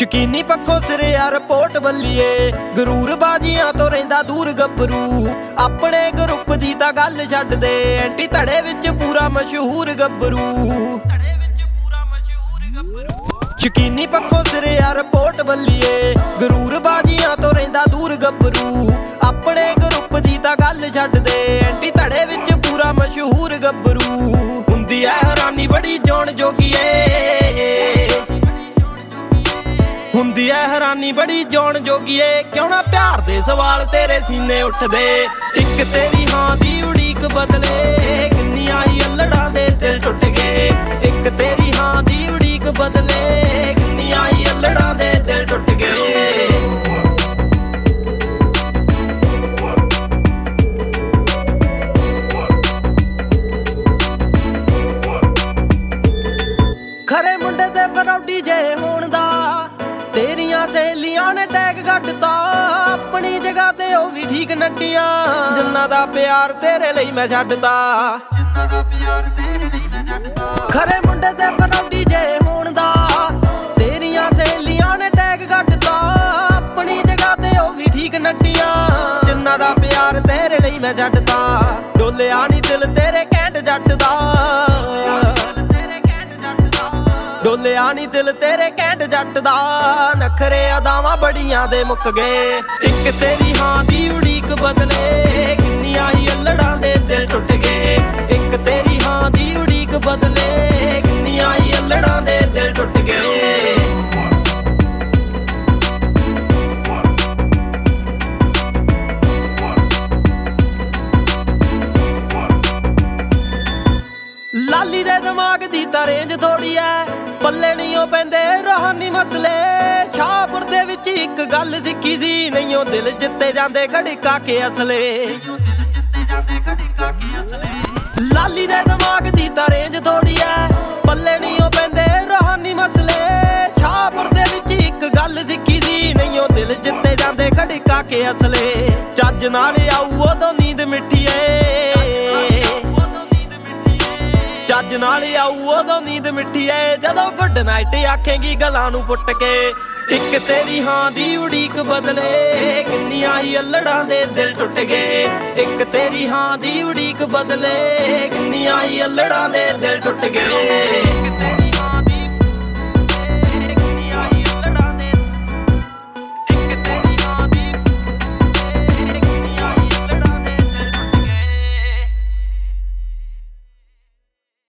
ਸ਼ਕੀਨੀ ਪੱਖੋਂ ਸਿਰੇ ਆ ਰਿਪੋਰਟ ਬੱਲੀਏ, ਗਰੂਰ ਬਾਜੀਆਂ ਤੋਂ ਰਹਿੰਦਾ ਦੂਰ ਗੱਭਰੂ। ਆਪਣੇ ਗਰੁੱਪ ਦੀ ਤਾਂ ਗੱਲ ਛੱਡ ਦੇ, ਐਂਟੀ ਧੜੇ ਵਿੱਚ ਪੂਰਾ ਮਸ਼ਹੂਰ ਗੱਭਰੂ। ਸ਼ਕੀਨੀ ਪੱਖੋਂ ਸਿਰੇ ਆ ਰਿਪੋਰਟ ਬੱਲੀਏ, ਗਰੂਰ ਬਾਜੀਆਂ ਤੋਂ ਰਹਿੰਦਾ ਦੂਰ ਗੱਭਰੂ। ਆਪਣੇ ਗਰੁੱਪ ਦੀ ਤਾਂ ਗੱਲ ਛੱਡ ਦੇ, ਐਂਟੀ ਧੜੇ ਵਿੱਚ ਪੂਰਾ ਮਸ਼ਹੂਰ ਗੱਭਰੂ। ਹੁੰਦੀ ਐ ਹੈਰਾਨੀ ਬੜੀ ਜੋਣ ਜੋਗੀਏ, ਹੁੰਦੀ ਐ ਹੈਰਾਨੀ ਬੜੀ ਜੋਣ ਜੋਗੀਏ। ਕਿਉਂ ਨਾ ਪਿਆਰ ਦੇ ਸਵਾਲ ਤੇਰੇ ਸੀਨੇ ਉੱਠਦੇ, ਇੱਕ ਤੇਰੀ ਹਾਂ ਦੀ ਉਡੀਕ ਬਦਲੇ। ਕਿੰਨੀਆਂ ਹੀ ਅਲੜਾਂ ਦੇ ਦਿਲ ਟੁੱਟ ਗਏ, ਇੱਕ ਤੇਰੀ ਹਾਂ ਦੀ ਉਡੀਕ ਬਦਲੇ। ਕਿੰਨੀਆਂ ਹੀ ਅਲੜਾਂ ਦੇ ਦਿਲ ਟੁੱਟ ਗਏ। ਖਰੇ ਮੁੰਡੇ ਤੇ ਫਰੌਡੀ ਜੇ ਹੋਣ ਦਾ ਤੇਰੀਆਂ ਸਹੇਲੀਆਂ ਨੇ ਟੈਗ ਕੱਢਤਾ। ਆਪਣੀ ਜਗ੍ਹਾ ਤੇ ਉਹ ਵੀ ਠੀਕ ਨੱਟੀਆਂ, ਜਿੰਨਾ ਦਾ ਪਿਆਰ ਤੇਰੇ ਲਈ ਮੈਂ ਛੱਡਤਾ। ਜਿੰਨਾ ਦਾ ਪਿਆਰ ਤੇਰੇ ਲਈ ਮੈਂ ਛੱਡਤਾ। ਖਰੇ ਮੁੰਡੇ ਤੇ ਫਰੌਡੀ ਜੇ ਹੋਣ ਦਾ ਤੇਰੀਆਂ ਸਹੇਲੀਆਂ ਨੇ ਟੈਗ ਕੱਢਤਾ। ਆਪਣੀ ਜਗ੍ਹਾ ਤੇ ਉਹ ਵੀ ਠੀਕ ਨੱਟੀਆਂ, ਜਿੰਨਾ ਦਾ ਪਿਆਰ ਤੇਰੇ ਲਈ ਮੈਂ ਛੱਡਤਾ। ਡੋਲਿਆ ਨੀ ਦਿਲ ਤੇਰੇ ਘੈਂਟ ਜੱਟ ਦਾ, ਡੋਲਿਆ ਨੀ ਦਿਲ ਤੇਰੇ ਘੈਂਟ ਜੱਟ ਦਾ। ਨਖਰੇ ਅਦਾਵਾਂ ਬੜੀਆਂ ਦੇ ਮੁੱਕ ਗਏ, ਇੱਕ ਤੇਰੀ ਹਾਂ ਦੀ ਉਡੀਕ ਬਦਲੇ। ਕਿੰਨੀਆਂ ਹੀ ਅਲੜਾਂ ਦੇ ਦਿਲ ਟੁੱਟ ਗਏ, ਇੱਕ ਤੇਰੀ ਹਾਂ ਦੀ ਉਡੀਕ ਬਦਲੇ। ਕਿੰਨੀਆਂ ਹੀ ਅਲੜਾਂ ਦੇ ਦਿਲ ਟੁੱਟ ਗਏ। ਲਾਲੀ ਦੇ ਦਿਮਾਗ ਦੀ ਤਾਂ ਰੇਂਜ ਥੋੜੀ ਐ, ਪੱਲੇ ਨਹੀਂ ਉਹ ਪੈਂਦੇ ਰੋਹਾਨੀ ਮਸਲੇ। ਸ਼ਾਹਪੁਰ ਦੇ ਵਿੱਚ ਇੱਕ ਗੱਲ ਸਿੱਖੀ ਸੀ, ਨਹੀਂ ਉਹ ਦਿਲ ਜਿੱਤੇ ਜਾਂਦੇ ਖੜਕਾ ਕੇ ਅਸਲੇ। ਲਾਲੀ ਦੇ ਦਿਮਾਗ ਦੀ ਤਾਂ ਰੇਂਜ ਥੋੜੀ ਐ, ਪੱਲੇ ਨਹੀਂ ਉਹ ਪੈਂਦੇ ਰੋਹਾਨੀ ਮਸਲੇ। ਸ਼ਾਹਪੁਰ ਦੇ ਵਿੱਚ ਇੱਕ ਗੱਲ ਸਿੱਖੀ ਸੀ, ਨਹੀਂ ਉਹ ਦਿਲ ਜਿੱਤੇ ਜਾਂਦੇ ਖੜਕਾ ਕੇ ਅਸਲੇ। ਚੱਜ ਨਾਲ ਆਊ ਉਦੋਂ ਨੀਂਦ ਮਿੱਠੀ ਏ, ਚੱਜ ਨਾਲ ਆਊ ਉਦੋਂ ਨੀਂਦ ਮਿੱਠੀ ਏ, ਜਦੋਂ ਗੁੱਡ ਨਾਈਟ ਆਖੇਂਗੀ ਗਲਾਂ ਨੂੰ ਪੁੱਟ ਕੇ। ਇੱਕ ਤੇਰੀ ਹਾਂ ਦੀ ਉਡੀਕ ਬਦਲੇ, ਕਿੰਨੀਆਂ ਹੀ ਅਲੜਾਂ ਦੇ ਦਿਲ ਟੁੱਟ ਗਏ। ਇੱਕ ਤੇਰੀ ਹਾਂ ਦੀ ਉਡੀਕ ਬਦਲੇ, ਕਿੰਨੀਆਂ ਹੀ ਅਲੜਾਂ ਦੇ ਦਿਲ ਟੁੱਟ ਗਏ।